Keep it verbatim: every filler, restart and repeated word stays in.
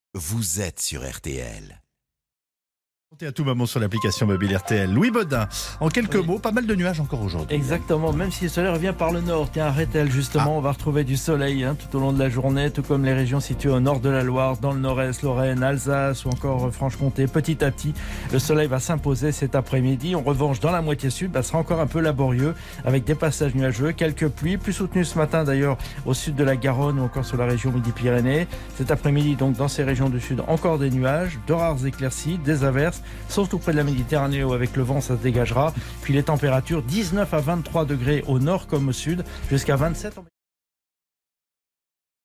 vous êtes sur R T L. Et à tout moment sur l'application mobile R T L. Louis Baudin, en quelques Oui. mots, pas mal de nuages encore aujourd'hui. Exactement, même si le soleil revient par le nord. Tiens, à Rethel, justement, Ah. on va retrouver du soleil hein, tout au long de la journée, tout comme les régions situées au nord de la Loire, dans le nord-est, Lorraine, Alsace ou encore euh, Franche-Comté. Petit à petit, le soleil va s'imposer cet après-midi. En revanche, dans la moitié sud, bah, ce sera encore un peu laborieux avec des passages nuageux, quelques pluies, plus soutenues ce matin d'ailleurs au sud de la Garonne ou encore sur la région Midi-Pyrénées. Cet après-midi, donc, dans ces régions du sud, encore des nuages, de rares éclaircies, des averses, surtout près de la Méditerranée où avec le vent ça se dégagera. Puis les températures dix-neuf à vingt-trois degrés au nord comme au sud, jusqu'à vingt-sept en